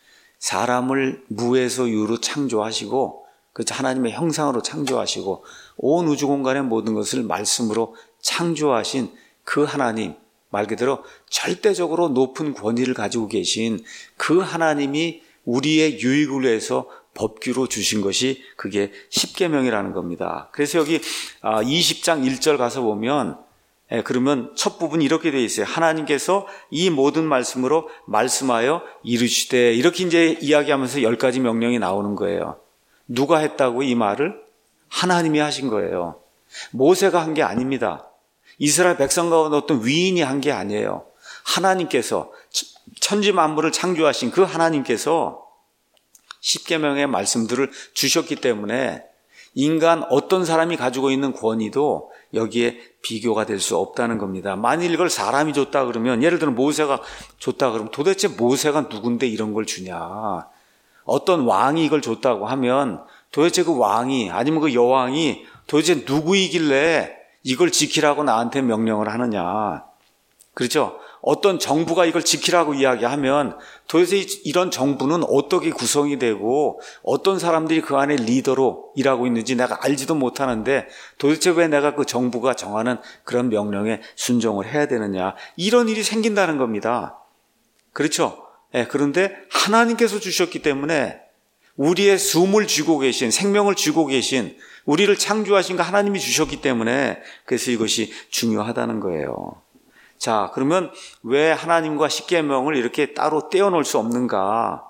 사람을 무에서 유로 창조하시고 그렇죠. 하나님의 형상으로 창조하시고 온 우주 공간의 모든 것을 말씀으로 창조하신 그 하나님, 말 그대로 절대적으로 높은 권위를 가지고 계신 그 하나님이 우리의 유익을 위해서 법규로 주신 것이 그게 십계명이라는 겁니다. 그래서 여기 20장 1절 가서 보면 그러면 첫 부분이 이렇게 되어 있어요. 하나님께서 이 모든 말씀으로 말씀하여 이르시되 이렇게 이제 이야기하면서 10가지 명령이 나오는 거예요. 누가 했다고 이 말을? 하나님이 하신 거예요. 모세가 한 게 아닙니다. 이스라엘 백성 가운데 어떤 위인이 한 게 아니에요. 하나님께서 천지 만물을 창조하신 그 하나님께서 십계명의 말씀들을 주셨기 때문에 인간 어떤 사람이 가지고 있는 권위도 여기에 비교가 될 수 없다는 겁니다. 만일 이걸 사람이 줬다 그러면 예를 들어 모세가 줬다 그러면 도대체 모세가 누군데 이런 걸 주냐. 어떤 왕이 이걸 줬다고 하면 도대체 그 왕이 아니면 그 여왕이 도대체 누구이길래 이걸 지키라고 나한테 명령을 하느냐. 그렇죠? 어떤 정부가 이걸 지키라고 이야기하면 도대체 이런 정부는 어떻게 구성이 되고 어떤 사람들이 그 안에 리더로 일하고 있는지 내가 알지도 못하는데 도대체 왜 내가 그 정부가 정하는 그런 명령에 순종을 해야 되느냐. 이런 일이 생긴다는 겁니다. 그렇죠? 그런데 하나님께서 주셨기 때문에 우리의 숨을 쥐고 계신, 생명을 쥐고 계신, 우리를 창조하신 그 하나님이 주셨기 때문에 그래서 이것이 중요하다는 거예요. 자, 그러면 왜 하나님과 십계명을 이렇게 따로 떼어놓을 수 없는가?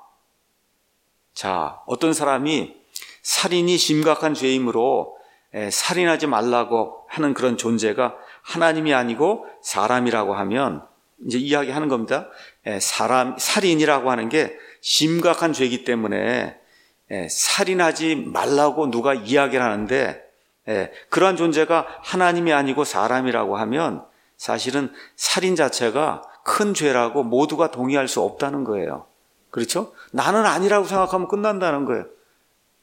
자, 어떤 사람이 살인이 심각한 죄이므로 살인하지 말라고 하는 그런 존재가 하나님이 아니고 사람이라고 하면 이제 이야기하는 겁니다. 살인이라고 하는 게 심각한 죄이기 때문에 살인하지 말라고 누가 이야기를 하는데 그러한 존재가 하나님이 아니고 사람이라고 하면 사실은 살인 자체가 큰 죄라고 모두가 동의할 수 없다는 거예요. 그렇죠? 나는 아니라고 생각하면 끝난다는 거예요.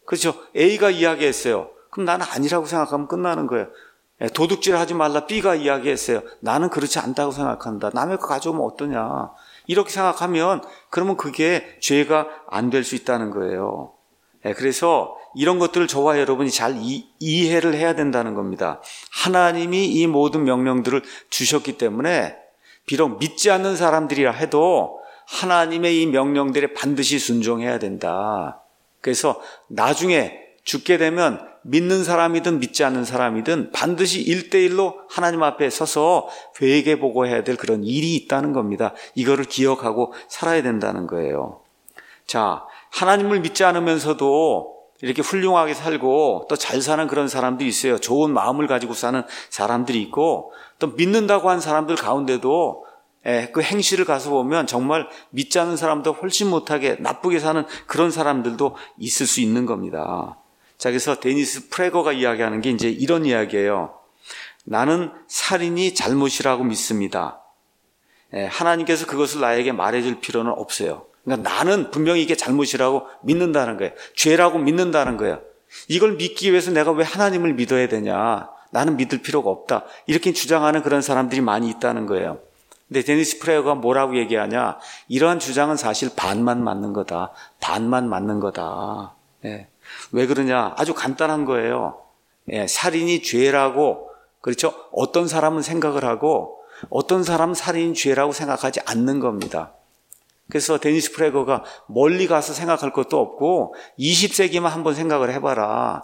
그렇죠? A가 이야기했어요. 그럼 나는 아니라고 생각하면 끝나는 거예요. 도둑질 하지 말라 B가 이야기했어요. 나는 그렇지 않다고 생각한다. 남의 거 가져오면 어떠냐. 이렇게 생각하면 그러면 그게 죄가 안 될 수 있다는 거예요. 그래서 이런 것들을 저와 여러분이 잘 이해를 해야 된다는 겁니다. 하나님이 이 모든 명령들을 주셨기 때문에 비록 믿지 않는 사람들이라 해도 하나님의 이 명령들에 반드시 순종해야 된다. 그래서 나중에 죽게 되면 믿는 사람이든 믿지 않는 사람이든 반드시 1대1로 하나님 앞에 서서 회개 보고해야 될 그런 일이 있다는 겁니다. 이거를 기억하고 살아야 된다는 거예요. 자, 하나님을 믿지 않으면서도 이렇게 훌륭하게 살고 또 잘 사는 그런 사람들이 있어요. 좋은 마음을 가지고 사는 사람들이 있고 또 믿는다고 한 사람들 가운데도 그 행실을 가서 보면 정말 믿지 않는 사람도 훨씬 못하게 나쁘게 사는 그런 사람들도 있을 수 있는 겁니다. 자, 그래서 데니스 프레거가 이야기하는 게 이제 이런 이야기예요. 나는 살인이 잘못이라고 믿습니다. 하나님께서 그것을 나에게 말해줄 필요는 없어요. 그러니까 나는 분명히 이게 잘못이라고 믿는다는 거예요. 죄라고 믿는다는 거예요. 이걸 믿기 위해서 내가 왜 하나님을 믿어야 되냐. 나는 믿을 필요가 없다. 이렇게 주장하는 그런 사람들이 많이 있다는 거예요. 근데 데니스 프레거가 뭐라고 얘기하냐. 이러한 주장은 사실 반만 맞는 거다. 반만 맞는 거다. 왜 그러냐. 아주 간단한 거예요. 살인이 죄라고, 그렇죠? 어떤 사람은 생각을 하고 어떤 사람은 살인이 죄라고 생각하지 않는 겁니다. 그래서 데니스 프레거가 멀리 가서 생각할 것도 없고 20세기만 한번 생각을 해봐라.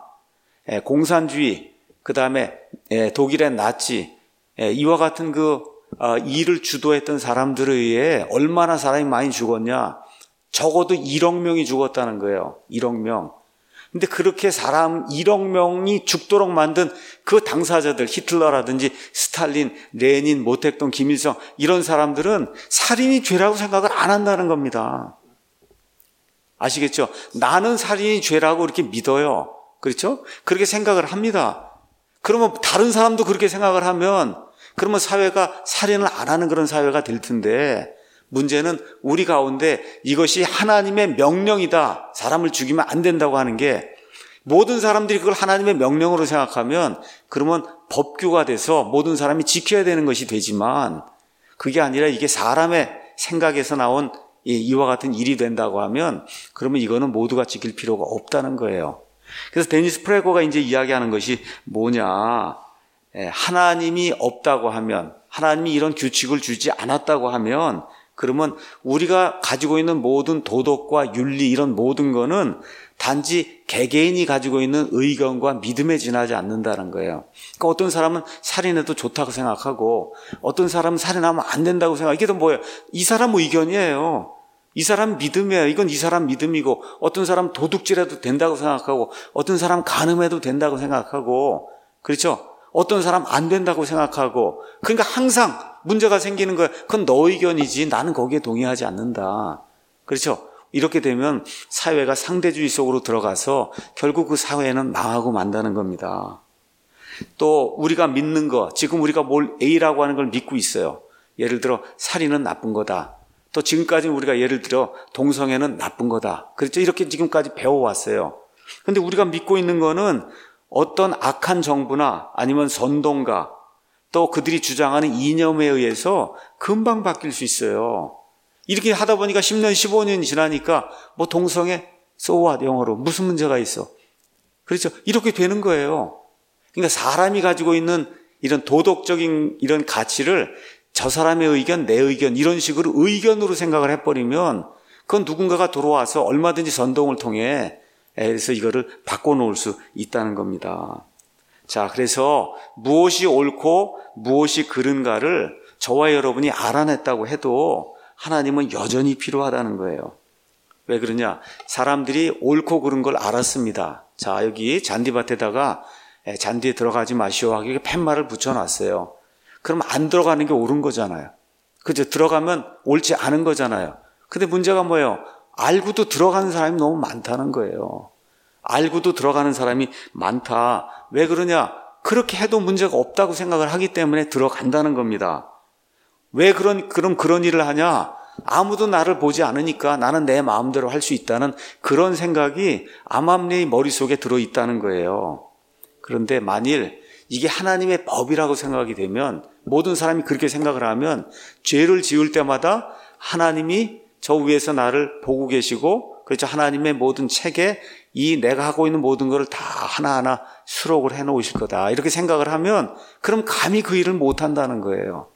공산주의, 그 다음에 독일의 나치, 이와 같은 일을 주도했던 사람들에 의해 얼마나 사람이 많이 죽었냐. 적어도 1억 명이 죽었다는 거예요. 1억 명. 근데 그렇게 사람 1억 명이 죽도록 만든 그 당사자들, 히틀러라든지 스탈린, 레닌, 모택동, 김일성 이런 사람들은 살인이 죄라고 생각을 안 한다는 겁니다. 아시겠죠? 나는 살인이 죄라고 이렇게 믿어요. 그렇죠? 그렇게 생각을 합니다. 그러면 다른 사람도 그렇게 생각을 하면 그러면 사회가 살인을 안 하는 그런 사회가 될 텐데 문제는 우리 가운데 이것이 하나님의 명령이다. 사람을 죽이면 안 된다고 하는 게 모든 사람들이 그걸 하나님의 명령으로 생각하면 그러면 법규가 돼서 모든 사람이 지켜야 되는 것이 되지만 그게 아니라 이게 사람의 생각에서 나온 이와 같은 일이 된다고 하면 그러면 이거는 모두가 지킬 필요가 없다는 거예요. 그래서 데니스 프레거가 이제 이야기하는 것이 뭐냐. 하나님이 없다고 하면 하나님이 이런 규칙을 주지 않았다고 하면 그러면 우리가 가지고 있는 모든 도덕과 윤리 이런 모든 거는 단지 개개인이 가지고 있는 의견과 믿음에 지나지 않는다는 거예요. 그러니까 어떤 사람은 살인해도 좋다고 생각하고 어떤 사람은 살인하면 안 된다고 생각하고 이게 또 뭐예요? 이 사람 의견이에요. 이 사람 믿음이에요. 이건 이 사람 믿음이고 어떤 사람 도둑질해도 된다고 생각하고 어떤 사람 간음해도 된다고 생각하고 그렇죠? 어떤 사람 안 된다고 생각하고 그러니까 항상 문제가 생기는 거예요. 그건 너 의견이지 나는 거기에 동의하지 않는다. 그렇죠? 이렇게 되면 사회가 상대주의 속으로 들어가서 결국 그 사회는 망하고 만다는 겁니다. 또 우리가 믿는 거 지금 우리가 뭘 A라고 하는 걸 믿고 있어요. 예를 들어 살인은 나쁜 거다. 또 지금까지 우리가 예를 들어 동성애는 나쁜 거다. 그렇죠? 이렇게 지금까지 배워왔어요. 그런데 우리가 믿고 있는 거는 어떤 악한 정부나 아니면 선동가 또 그들이 주장하는 이념에 의해서 금방 바뀔 수 있어요. 이렇게 하다 보니까 10년, 15년 지나니까 뭐 동성애, so what, 영어로 무슨 문제가 있어. 그렇죠? 이렇게 되는 거예요. 그러니까 사람이 가지고 있는 이런 도덕적인 이런 가치를 저 사람의 의견, 내 의견 이런 식으로 의견으로 생각을 해버리면 그건 누군가가 들어와서 얼마든지 선동을 통해 그래서 이거를 바꿔놓을 수 있다는 겁니다. 자, 그래서 무엇이 옳고 무엇이 그른가를 저와 여러분이 알아냈다고 해도 하나님은 여전히 필요하다는 거예요. 왜 그러냐? 사람들이 옳고 그른 걸 알았습니다. 자, 여기 잔디밭에다가 잔디에 들어가지 마시오 하게 팻말을 붙여놨어요. 그럼 안 들어가는 게 옳은 거잖아요. 그죠? 들어가면 옳지 않은 거잖아요. 근데 문제가 뭐예요? 알고도 들어가는 사람이 너무 많다는 거예요. 알고도 들어가는 사람이 많다. 왜 그러냐? 그렇게 해도 문제가 없다고 생각을 하기 때문에 들어간다는 겁니다. 왜 그럼 그런 일을 하냐? 아무도 나를 보지 않으니까 나는 내 마음대로 할 수 있다는 그런 생각이 암암리의 머릿속에 들어있다는 거예요. 그런데 만일 이게 하나님의 법이라고 생각이 되면, 모든 사람이 그렇게 생각을 하면 죄를 지을 때마다 하나님이 저 위에서 나를 보고 계시고, 그렇죠, 하나님의 모든 책에 이 내가 하고 있는 모든 것을 다 하나하나 수록을 해놓으실 거다, 이렇게 생각을 하면 그럼 감히 그 일을 못한다는 거예요.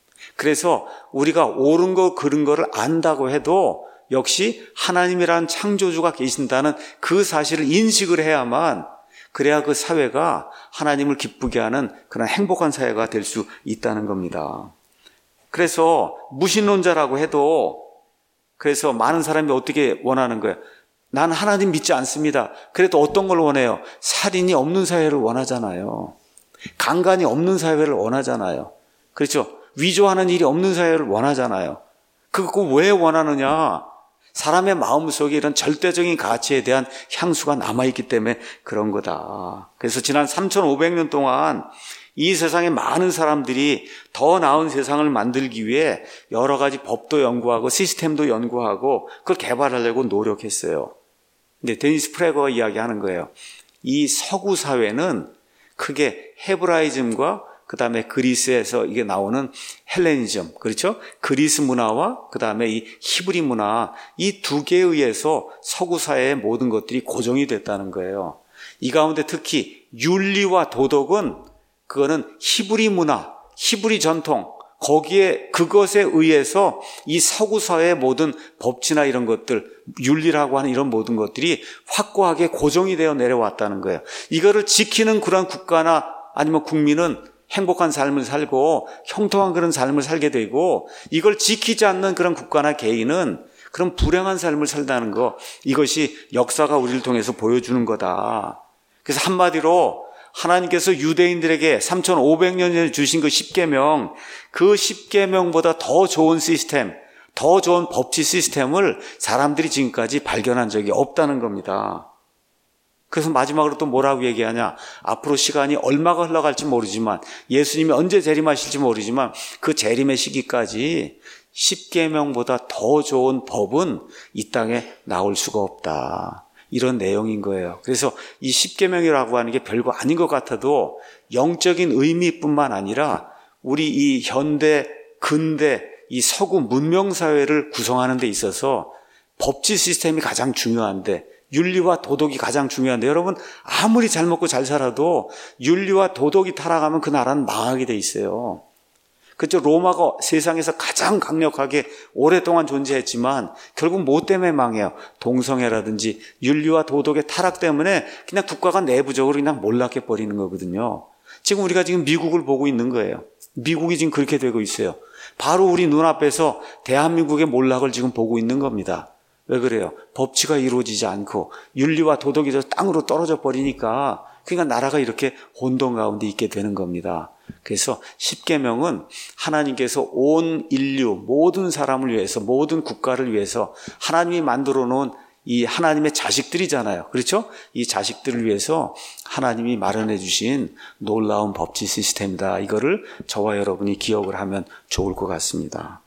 그래서 우리가 옳은 거 그른 거를 안다고 해도 역시 하나님이라는 창조주가 계신다는 그 사실을 인식을 해야만, 그래야 그 사회가 하나님을 기쁘게 하는 그런 행복한 사회가 될 수 있다는 겁니다. 그래서 무신론자라고 해도, 그래서 많은 사람이 어떻게 원하는 거예요? 난 하나님 믿지 않습니다. 그래도 어떤 걸 원해요? 살인이 없는 사회를 원하잖아요. 강간이 없는 사회를 원하잖아요. 그렇죠? 위조하는 일이 없는 사회를 원하잖아요. 그거 왜 원하느냐? 사람의 마음속에 이런 절대적인 가치에 대한 향수가 남아있기 때문에 그런 거다. 그래서 지난 3,500년 동안 이 세상에 많은 사람들이 더 나은 세상을 만들기 위해 여러 가지 법도 연구하고 시스템도 연구하고 그걸 개발하려고 노력했어요. 근데 데니스 프레거가 이야기하는 거예요. 이 서구 사회는 크게 헤브라이즘과 그 다음에 그리스에서 이게 나오는 헬레니즘, 그렇죠? 그리스 문화와 그 다음에 이 히브리 문화, 이 두 개에 의해서 서구 사회의 모든 것들이 고정이 됐다는 거예요. 이 가운데 특히 윤리와 도덕은, 그거는 히브리 문화, 히브리 전통, 거기에 그것에 의해서 이 서구 사회의 모든 법치나 이런 것들, 윤리라고 하는 이런 모든 것들이 확고하게 고정이 되어 내려왔다는 거예요. 이거를 지키는 그런 국가나 아니면 국민은 행복한 삶을 살고 형통한 그런 삶을 살게 되고, 이걸 지키지 않는 그런 국가나 개인은 그런 불행한 삶을 살다는 거, 이것이 역사가 우리를 통해서 보여주는 거다. 그래서 한마디로 하나님께서 유대인들에게 3,500년 전에 주신 그 10계명, 그 10계명보다 더 좋은 시스템, 더 좋은 법치 시스템을 사람들이 지금까지 발견한 적이 없다는 겁니다. 그래서 마지막으로 또 뭐라고 얘기하냐? 앞으로 시간이 얼마가 흘러갈지 모르지만, 예수님이 언제 재림하실지 모르지만 그 재림의 시기까지 10계명보다 더 좋은 법은 이 땅에 나올 수가 없다, 이런 내용인 거예요. 그래서 이 10계명이라고 하는 게 별거 아닌 것 같아도 영적인 의미뿐만 아니라 우리 이 현대, 근대, 이 서구 문명사회를 구성하는 데 있어서 법치 시스템이 가장 중요한데, 윤리와 도덕이 가장 중요한데, 여러분 아무리 잘 먹고 잘 살아도 윤리와 도덕이 타락하면 그 나라는 망하게 돼 있어요. 그렇죠? 로마가 세상에서 가장 강력하게 오랫동안 존재했지만 결국 뭐 때문에 망해요? 동성애라든지 윤리와 도덕의 타락 때문에 그냥 국가가 내부적으로 그냥 몰락해 버리는 거거든요. 지금 우리가 지금 미국을 보고 있는 거예요. 미국이 지금 그렇게 되고 있어요. 바로 우리 눈앞에서 대한민국의 몰락을 지금 보고 있는 겁니다. 왜 그래요? 법치가 이루어지지 않고 윤리와 도덕이 저 땅으로 떨어져 버리니까, 그러니까 나라가 이렇게 혼돈 가운데 있게 되는 겁니다. 그래서 10계명은 하나님께서 온 인류, 모든 사람을 위해서, 모든 국가를 위해서 하나님이 만들어 놓은 이 하나님의 자식들이잖아요. 그렇죠? 이 자식들을 위해서 하나님이 마련해 주신 놀라운 법치 시스템이다. 이거를 저와 여러분이 기억을 하면 좋을 것 같습니다.